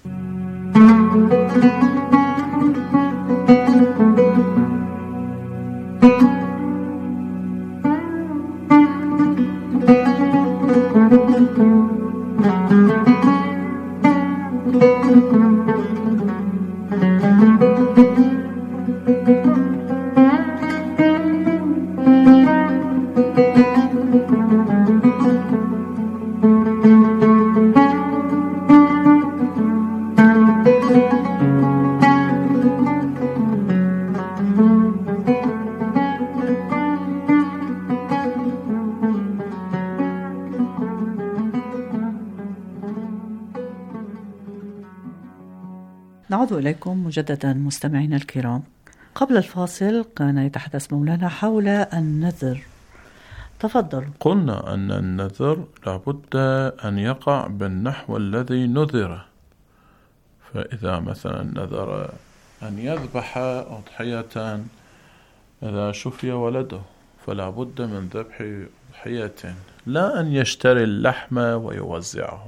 Speaker 10: نعود إليكم مجددا مستمعينا الكرام. قبل الفاصل كان يتحدث مولانا حول النذر، تفضلوا.
Speaker 11: قلنا أن النذر لابد أن يقع بالنحو الذي نذره، فإذا مثلا نذر أن يذبح أضحية إذا شفي ولده فلا بد من ذبح أضحية، لا أن يشتري اللحم ويوزعه.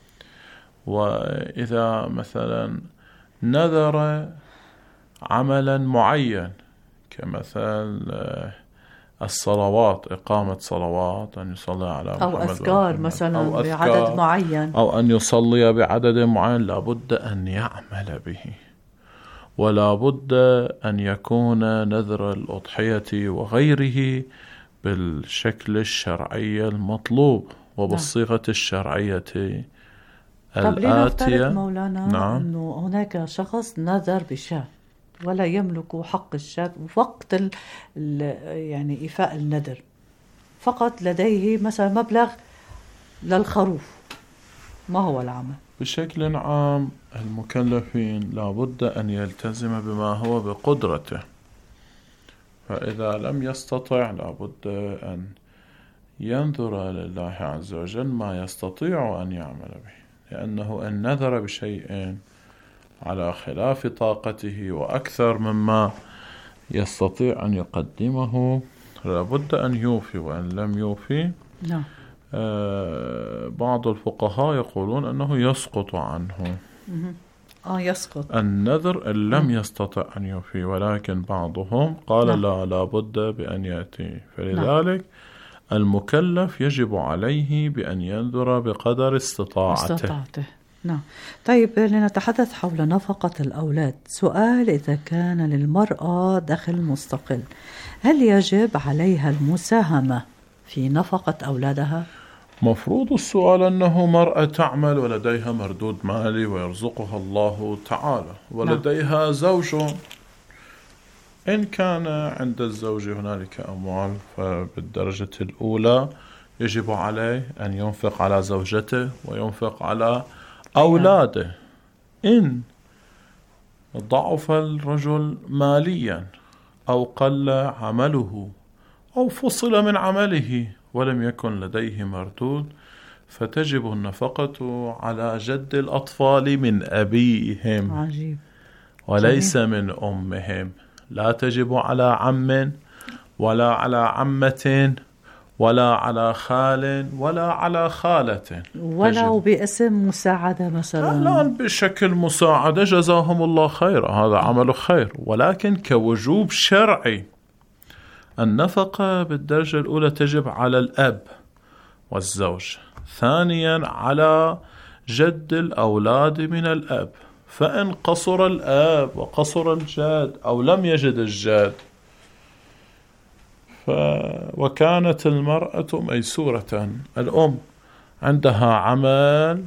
Speaker 11: وإذا مثلا نذر عملا معين كمثل الصلوات، إقامة صلوات، أن يصلي على محمد
Speaker 10: أو أذكار مثلا
Speaker 11: أو
Speaker 10: بعدد معين،
Speaker 11: أو أن يصلي بعدد معين، لابد أن يعمل به، ولا بد أن يكون نذر الأضحية وغيره بالشكل الشرعي المطلوب وبالصيغة الشرعية
Speaker 10: طب
Speaker 11: الآتية.
Speaker 10: مولانا نعم. أنه هناك شخص نذر بشاة ولا يملك حق الشاة وقت ال ال يعني إيفاء النذر، فقط لديه مثلا مبلغ للخروف، ما هو العمل؟
Speaker 11: بشكل عام المكلفين لابد أن يلتزم بما هو بقدرته، فإذا لم يستطع لابد أن ينذر لله عز وجل ما يستطيع أن يعمل به، لأنه إن نذر بشيء على خلاف طاقته وأكثر مما يستطيع أن يقدمه لابد أن يوفي، وإن لم يوفي
Speaker 10: نعم.
Speaker 11: آه بعض الفقهاء يقولون أنه يسقط عنه
Speaker 10: آه يسقط
Speaker 11: النذر إن لم يستطع أن يوفي، ولكن بعضهم قال نعم. لا لابد بأن يأتي، فلذلك نعم. المكلف يجب عليه بأن ينذر بقدر استطاعته,
Speaker 10: استطاعته. نعم. طيب لنتحدث حول نفقة الأولاد. سؤال: إذا كان للمرأة دخل مستقل هل يجب عليها المساهمة في نفقة أولادها؟
Speaker 11: مفروض السؤال أنه مرأة تعمل ولديها مردود مالي ويرزقها الله تعالى، ولديها نعم. زوج، إن كان عند الزوج هنالك أموال فبالدرجة الأولى يجب عليه أن ينفق على زوجته وينفق على أولاده. إن ضعف الرجل ماليا أو قل عمله أو فصل من عمله ولم يكن لديه مردود فتجب النفقة على جد الأطفال من أبيهم
Speaker 10: عجيب.
Speaker 11: وليس جميل. من أمهم، لا تجب على عم ولا على عمة ولا على خال ولا على خالة،
Speaker 10: ولو باسم مساعدة مثلا.
Speaker 11: لا بشكل مساعدة جزاهم الله خير، هذا عمل خير، ولكن كوجوب شرعي النفقة بالدرجة الأولى تجب على الأب والزوج، ثانيا على جد الأولاد من الأب، فإن قصر الأب وقصر الجد أو لم يجد الجد ف... وكانت المرأة ميسورة، الأم عندها عمل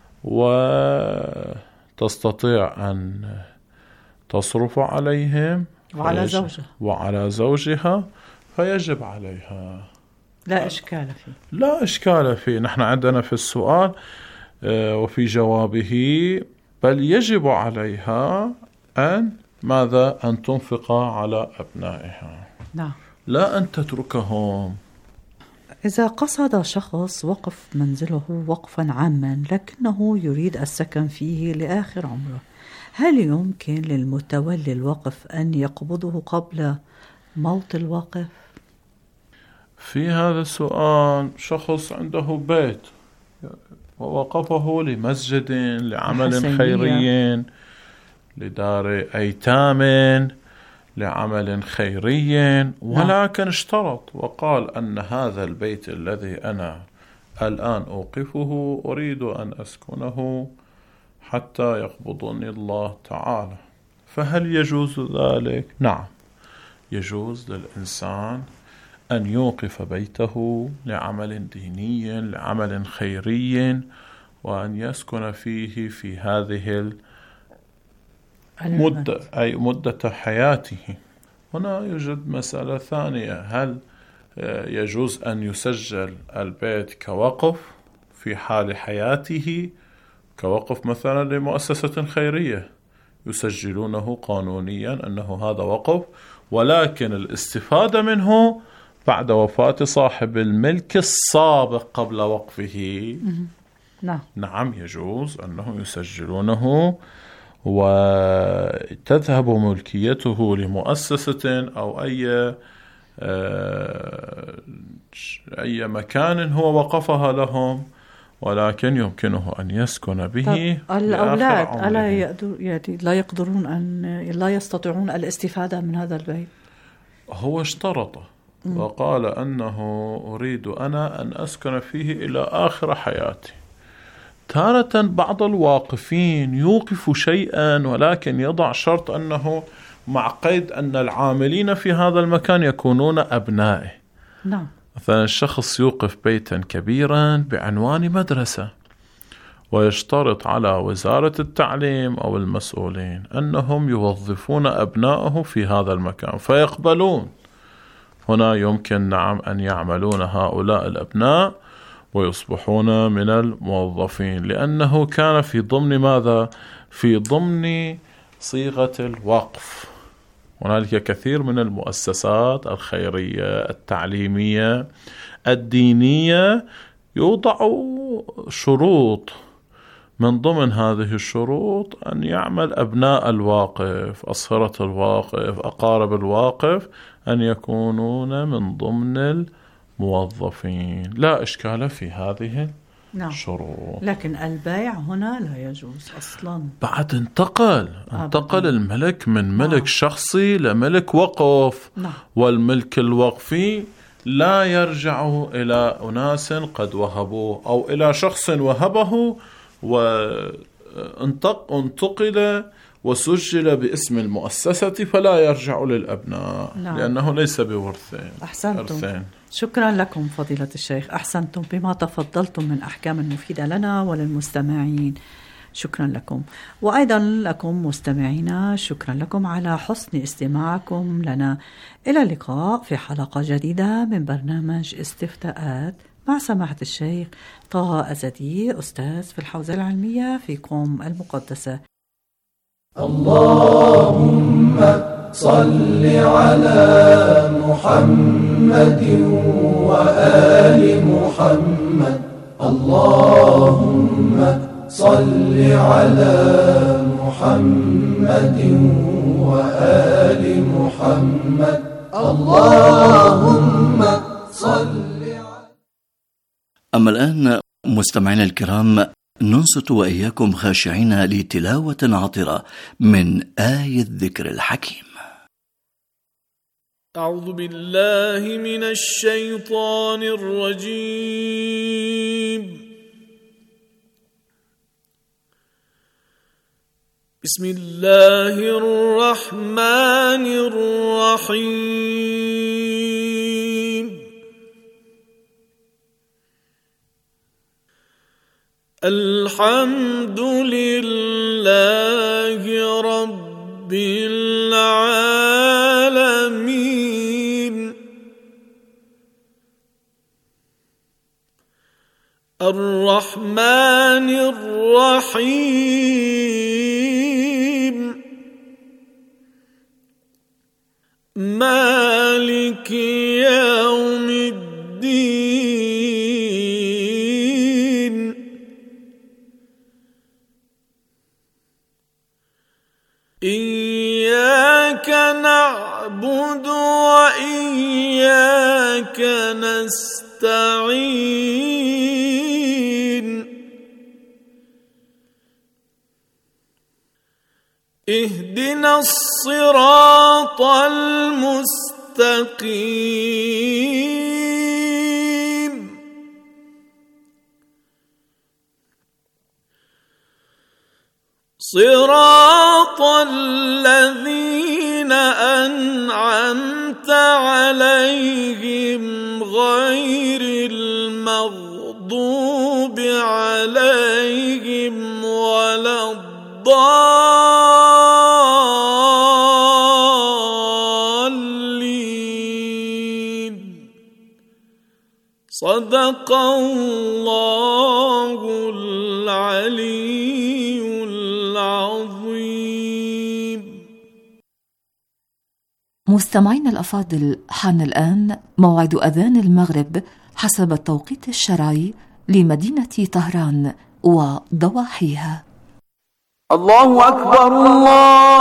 Speaker 11: وتستطيع أن تصرف عليهم
Speaker 10: وعلى فيجب... زوجها
Speaker 11: وعلى زوجها فيجب عليها،
Speaker 10: لا إشكال فيه
Speaker 11: لا إشكال فيه. نحن عندنا في السؤال وفي جوابه بل يجب عليها أن ماذا أن تنفق على أبنائها،
Speaker 10: نعم،
Speaker 11: لا أن تتركهم.
Speaker 10: إذا قصد شخص وقف منزله وقفا عاما لكنه يريد السكن فيه لآخر عمره، هل يمكن للمتولي الوقف أن يقبضه قبل موت الواقف؟
Speaker 11: في هذا السؤال شخص عنده بيت ووقفه لمسجد، لعمل خيري، لدار أيتام، لعمل خيري، ولكن اشترط وقال أن هذا البيت الذي أنا الآن أوقفه أريد أن أسكنه حتى يقبضني الله تعالى. فهل يجوز ذلك؟ نعم، يجوز للإنسان أن يوقف بيته لعمل ديني، لعمل خيري، وأن يسكن فيه في هذه المدة، أي مدة حياته. هنا يوجد مسألة ثانية، هل يجوز أن يسجل البيت كوقف في حال حياته، كوقف مثلا لمؤسسة خيرية يسجلونه قانونيا أنه هذا وقف، ولكن الاستفادة منه بعد وفاة صاحب الملك السابق قبل وقفه؟
Speaker 10: نعم
Speaker 11: نعم يجوز أنه يسجلونه وتذهب ملكيته لمؤسسة أو أي أي مكان هو وقفها لهم، ولكن يمكنه أن يسكن به.
Speaker 10: الأولاد ألا يعني لا يقدرون أن لا يستطيعون الاستفادة من هذا البيت؟
Speaker 11: هو اشترط وقال أنه أريد أنا أن أسكن فيه إلى آخر حياتي. تارة بعض الواقفين يوقف شيئا ولكن يضع شرط أنه مع قيد أن العاملين في هذا المكان يكونون أبنائه.
Speaker 10: نعم.
Speaker 11: مثلا الشخص يوقف بيتا كبيرا بعنوان مدرسة، ويشترط على وزارة التعليم أو المسؤولين أنهم يوظفون أبنائه في هذا المكان فيقبلون. هنا يمكن نعم أن يعملون هؤلاء الأبناء ويصبحون من الموظفين، لأنه كان في ضمن ماذا؟ في ضمن صيغة الوقف. هنالك كثير من المؤسسات الخيرية التعليمية الدينية يوضع شروط، من ضمن هذه الشروط أن يعمل أبناء الواقف، أصهرة الواقف، أقارب الواقف أن يكونون من ضمن الموظفين. لا إشكال في هذه
Speaker 10: نعم.
Speaker 11: الشروط.
Speaker 10: لكن البيع هنا لا يجوز أصلا.
Speaker 11: بعد انتقل انتقل آه الملك من ملك آه. شخصي لملك وقف.
Speaker 10: نعم.
Speaker 11: والملك الوقفي لا يرجع إلى أناس قد وهبوه أو إلى شخص وهبه وانتقل وسجل باسم المؤسسة فلا يرجع للأبناء. نعم. لأنه ليس بورثين.
Speaker 10: أحسنتم. شكرا لكم فضيلة الشيخ، أحسنتم بما تفضلتم من أحكام مفيدة لنا وللمستمعين. شكرا لكم، وأيضا لكم مستمعينا شكرا لكم على حسن استماعكم لنا. إلى اللقاء في حلقة جديدة من برنامج استفتاءات مع سماحة الشيخ طه أزدي، أستاذ في الحوزة العلمية في قم المقدسة.
Speaker 12: اللهم صل على محمد وآل محمد. اللهم صل على محمد وآل محمد. اللهم صل.
Speaker 13: أما الآن مستمعينا الكرام ننصت وإياكم خاشعين لتلاوة عطرة من آية الذكر الحكيم.
Speaker 14: أعوذ بالله من الشيطان الرجيم. بسم الله الرحمن الرحيم. الحمد لله رب العالمين الرحمن الرحيم مالك يوم الدين إياك نعبد وإياك نستعين اهدنا الصراط المستقيم صراط الذين أنعمت عليهم غير المغضوب عليهم ولا الضالين صدق الله العلي العظيم.
Speaker 7: مستمعين الأفاضل، حان الآن موعد أذان المغرب حسب التوقيت الشرعي لمدينة طهران وضواحيها.
Speaker 9: الله أكبر الله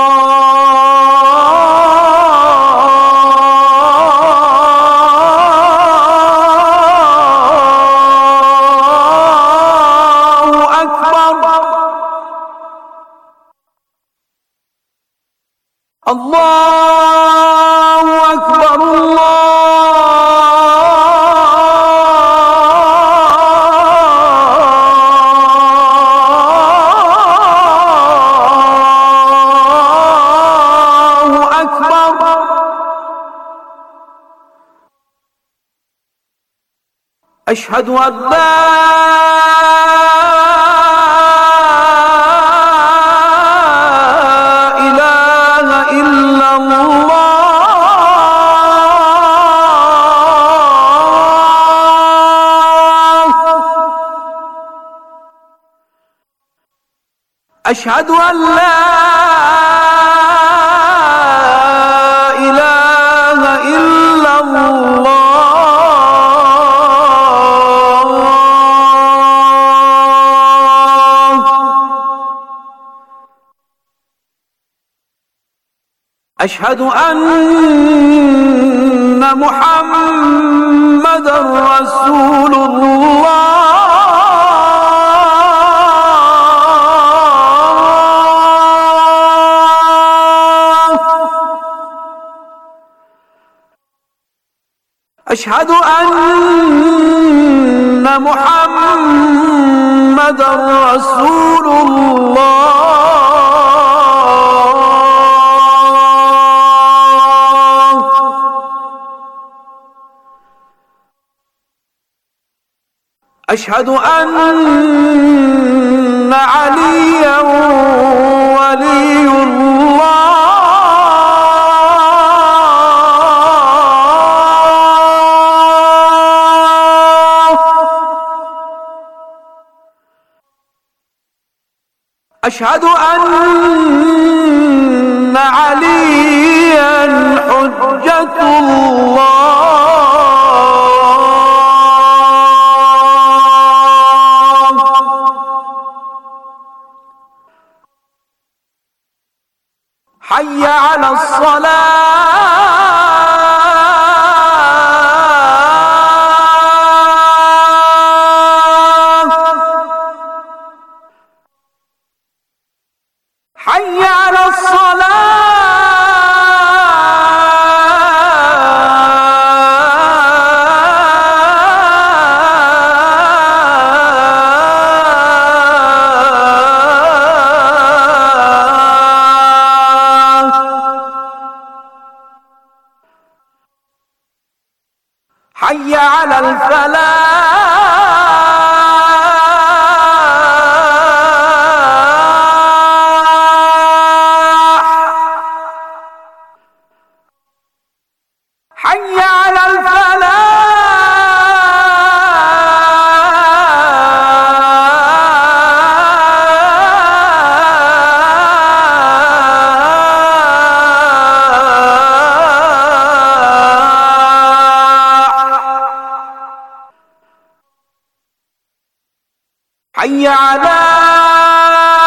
Speaker 9: أكبر الله أكبر الله أكبر أشهد أن لا أشهد أن لا إله إلا الله أشهد أن محمدًا رسول الله أشهد أن محمدًا رسول الله أشهد أن عليًا ولي الله أشهد أن عليًا حجة الله حي على الصلاة حي على حي على الفلاح حي على حي على